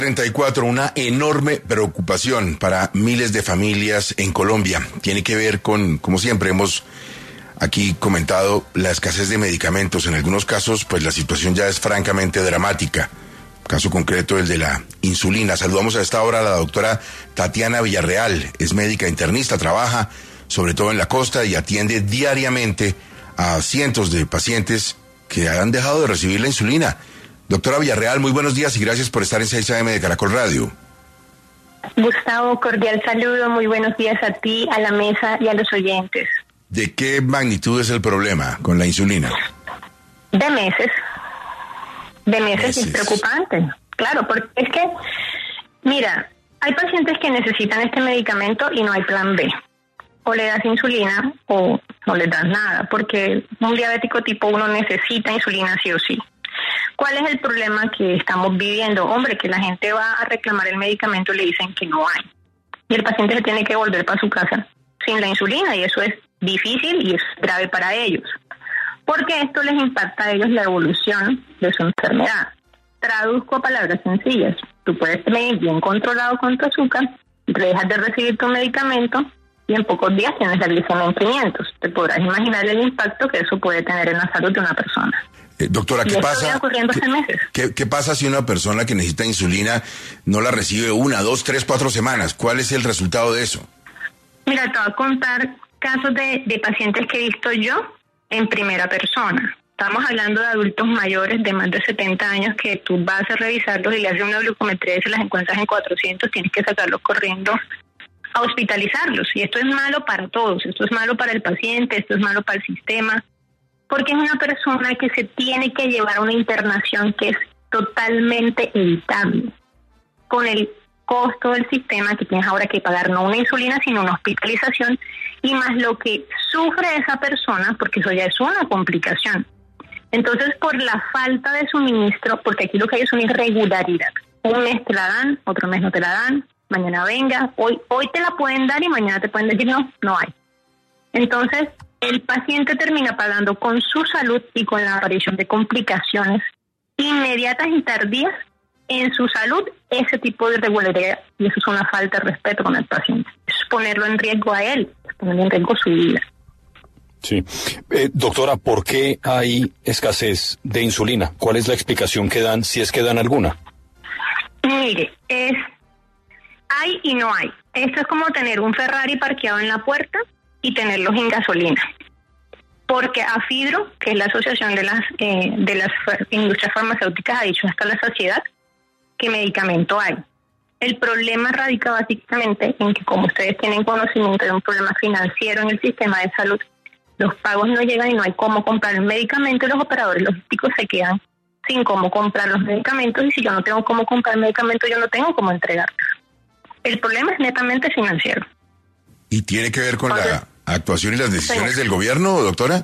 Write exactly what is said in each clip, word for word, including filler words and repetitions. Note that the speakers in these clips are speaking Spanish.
treinta y cuatro, una enorme preocupación para miles de familias en Colombia. Tiene que ver con, como siempre hemos aquí comentado, la escasez de medicamentos. En algunos casos, pues la situación ya es francamente dramática. Caso concreto, el de la insulina. Saludamos a esta hora a la doctora Tatiana Villarreal. Es médica internista, trabaja sobre todo en la costa y atiende diariamente a cientos de pacientes que han dejado de recibir la insulina. Doctora Villarreal, muy buenos días y gracias por estar en seis A M de Caracol Radio. Gustavo, cordial saludo, muy buenos días a ti, a la mesa y a los oyentes. ¿De qué magnitud es el problema con la insulina? De meses. De meses, meses. Es preocupante. Claro, porque es que, mira, hay pacientes que necesitan este medicamento y no hay plan B. O le das insulina o no le das nada, porque un diabético tipo uno necesita insulina sí o sí. ¿Cuál es el problema que estamos viviendo? Hombre, que la gente va a reclamar el medicamento y le dicen que no hay. Y el paciente se tiene que volver para su casa sin la insulina y eso es difícil y es grave para ellos. Porque esto les impacta a ellos la evolución de su enfermedad. Traduzco a palabras sencillas. Tú puedes tener bien controlado con tu azúcar, dejas de recibir tu medicamento y en pocos días tienes la glicemia en quinientos. Te podrás imaginar el impacto que eso puede tener en la salud de una persona. Eh, doctora, ¿qué pasa? ¿Qué, ¿qué, ¿Qué pasa si una persona que necesita insulina no la recibe una, dos, tres, cuatro semanas? ¿Cuál es el resultado de eso? Mira, te voy a contar casos de, de pacientes que he visto yo en primera persona. Estamos hablando de adultos mayores de más de setenta años que tú vas a revisarlos y le haces una glucometría y se las encuentras en cuatrocientos, tienes que sacarlos corriendo a hospitalizarlos. Y esto es malo para todos, esto es malo para el paciente, esto es malo para el sistema, porque es una persona que se tiene que llevar a una internación que es totalmente evitable, con el costo del sistema que tienes ahora que pagar no una insulina, sino una hospitalización, y más lo que sufre esa persona, porque eso ya es una complicación. Entonces, por la falta de suministro, porque aquí lo que hay es una irregularidad. Un mes te la dan, otro mes no te la dan, mañana venga, hoy, hoy te la pueden dar y mañana te pueden decir no, no hay. Entonces, el paciente termina pagando con su salud y con la aparición de complicaciones inmediatas y tardías en su salud ese tipo de irregularidad, y eso es una falta de respeto con el paciente. Es ponerlo en riesgo a él, es ponerlo en riesgo su vida. Sí. Eh, doctora, ¿por qué hay escasez de insulina? ¿Cuál es la explicación que dan, si es que dan alguna? Mire, es hay y no hay. Esto es como tener un Ferrari parqueado en la puerta y tenerlos en gasolina. Porque AFIDRO, que es la Asociación de las eh, de las Industrias Farmacéuticas, ha dicho hasta la saciedad que medicamento hay. El problema radica básicamente en que, como ustedes tienen conocimiento de un problema financiero en el sistema de salud, los pagos no llegan y no hay cómo comprar el medicamento y los operadores logísticos se quedan sin cómo comprar los medicamentos, y si yo no tengo cómo comprar el medicamento, yo no tengo cómo entregarlos. El problema es netamente financiero. ¿Y tiene que ver con Entonces, la actuación y las decisiones sí. del gobierno, doctora?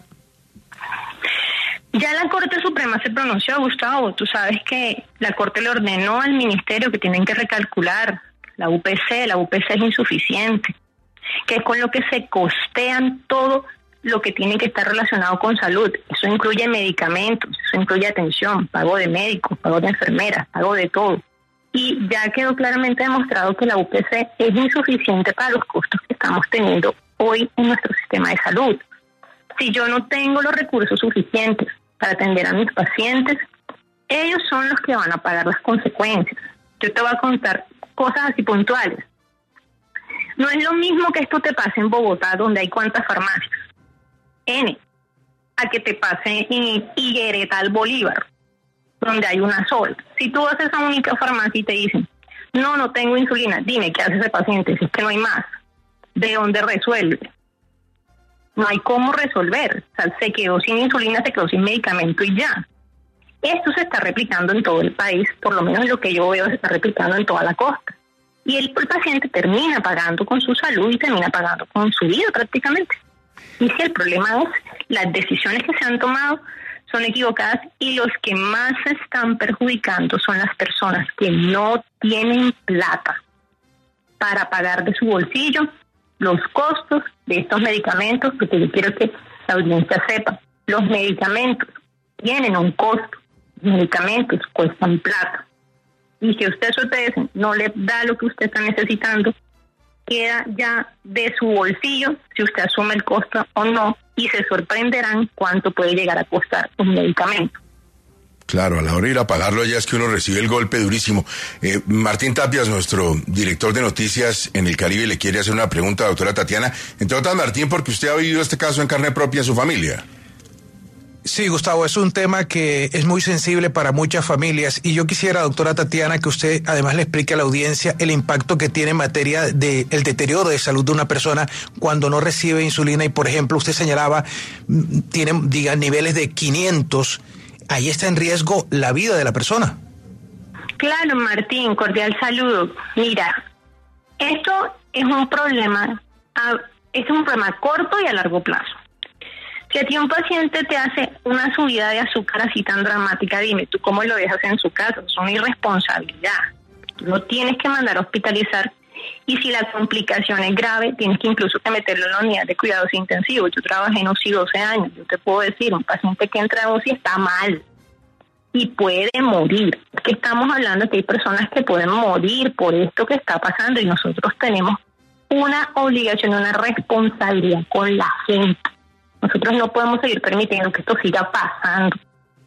Ya la Corte Suprema se pronunció, Gustavo. Tú sabes que la Corte le ordenó al Ministerio que tienen que recalcular la U P C. La U P C es insuficiente, que es con lo que se costean todo lo que tiene que estar relacionado con salud. Eso incluye medicamentos, eso incluye atención, pago de médicos, pago de enfermeras, pago de todo. Y ya quedó claramente demostrado que la U P C es insuficiente para los costos que estamos teniendo hoy en nuestro sistema de salud. Si yo no tengo los recursos suficientes para atender a mis pacientes, ellos son los que van a pagar las consecuencias. Yo te voy a contar cosas así puntuales. No es lo mismo que esto te pase en Bogotá, donde hay cuántas farmacias, N, a que te pase en Higueretal, Bolívar, donde hay una sola. Si tú vas a esa única farmacia y te dicen, no, no tengo insulina, dime, ¿qué hace ese paciente? Si es que no hay más, ¿de dónde resuelve? No hay cómo resolver. O sea, se quedó sin insulina, se quedó sin medicamento y ya. Esto se está replicando en todo el país, por lo menos lo que yo veo se está replicando en toda la costa. Y el, el paciente termina pagando con su salud y termina pagando con su vida prácticamente. Y si el problema es las decisiones que se han tomado son equivocadas, y los que más se están perjudicando son las personas que no tienen plata para pagar de su bolsillo los costos de estos medicamentos, porque yo quiero que la audiencia sepa, los medicamentos tienen un costo, los medicamentos cuestan plata. y si usted su E P S no le da lo que usted está necesitando, queda ya de su bolsillo si usted asume el costo o no, y se sorprenderán cuánto puede llegar a costar un medicamento. Claro, a la hora de ir a pagarlo ya es que uno recibe el golpe durísimo. Eh, Martín Tapias, nuestro director de noticias en el Caribe, le quiere hacer una pregunta a la doctora Tatiana. Entre otras, Martín, porque usted ha vivido este caso en carne propia en su familia. Sí, Gustavo, es un tema que es muy sensible para muchas familias y yo quisiera, doctora Tatiana, que usted además le explique a la audiencia el impacto que tiene en materia de el deterioro de salud de una persona cuando no recibe insulina y, por ejemplo, usted señalaba, tiene, diga, niveles de quinientos, ahí está en riesgo la vida de la persona. Claro, Martín, cordial saludo. Mira, esto es un problema, es un problema corto y a largo plazo. Si a ti un paciente te hace una subida de azúcar así tan dramática, dime, ¿tú cómo lo dejas en su casa? Es una irresponsabilidad. Lo tienes que mandar a hospitalizar y si la complicación es grave, tienes que incluso que meterlo en la unidad de cuidados intensivos. Yo trabajé en U C I doce años. Yo te puedo decir, un paciente que entra a U C I está mal y puede morir. Es que estamos hablando de que hay personas que pueden morir por esto que está pasando y nosotros tenemos una obligación, una responsabilidad con la gente. Nosotros no podemos seguir permitiendo que esto siga pasando.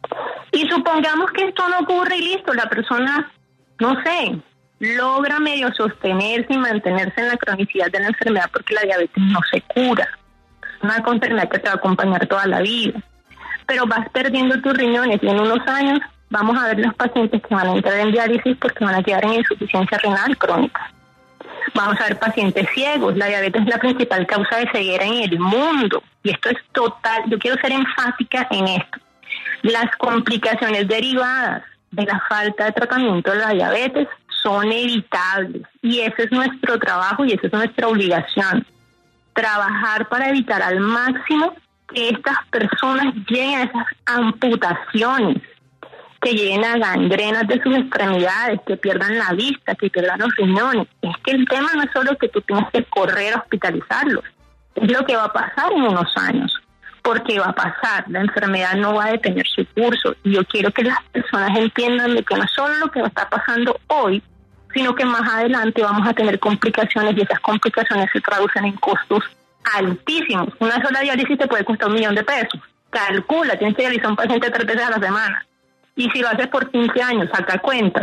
Y supongamos que esto no ocurre y listo, la persona, no sé, logra medio sostenerse y mantenerse en la cronicidad de la enfermedad porque la diabetes no se cura. Es una enfermedad que te va a acompañar toda la vida. Pero vas perdiendo tus riñones y en unos años vamos a ver los pacientes que van a entrar en diálisis porque van a quedar en insuficiencia renal crónica. Vamos a ver pacientes ciegos. La diabetes es la principal causa de ceguera en el mundo. Y esto es total, yo quiero ser enfática en esto. Las complicaciones derivadas de la falta de tratamiento de la diabetes son evitables. Y ese es nuestro trabajo y esa es nuestra obligación. Trabajar para evitar al máximo que estas personas lleguen a esas amputaciones, que lleguen a gangrenas de sus extremidades, que pierdan la vista, que pierdan los riñones. Es que el tema no es solo que tú tienes que correr a hospitalizarlos, es lo que va a pasar en unos años, porque va a pasar, la enfermedad no va a detener su curso, y yo quiero que las personas entiendan de que no es solo lo que está pasando hoy, sino que más adelante vamos a tener complicaciones, y esas complicaciones se traducen en costos altísimos. Una sola diálisis te puede costar un millón de pesos. Calcula, tienes que dializar a un paciente tres veces a la semana. Y si lo haces por quince años, saca cuentas.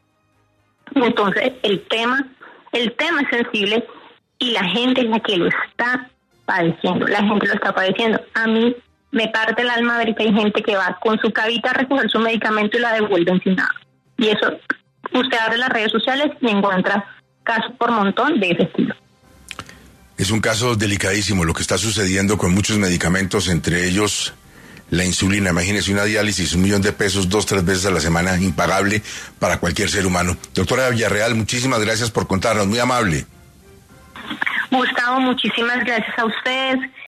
Entonces, el tema, el tema es sensible y la gente es la que lo está padeciendo. La gente lo está padeciendo. A mí me parte el alma ver que hay gente que va con su cabita a recoger su medicamento y la devuelven sin nada. Y eso, usted abre las redes sociales y encuentra casos por montón de ese estilo. Es un caso delicadísimo lo que está sucediendo con muchos medicamentos, entre ellos la insulina. Imagínese una diálisis, un millón de pesos, dos, tres veces a la semana, impagable para cualquier ser humano. Doctora Villarreal, muchísimas gracias por contarnos, muy amable. Gustavo, muchísimas gracias a ustedes.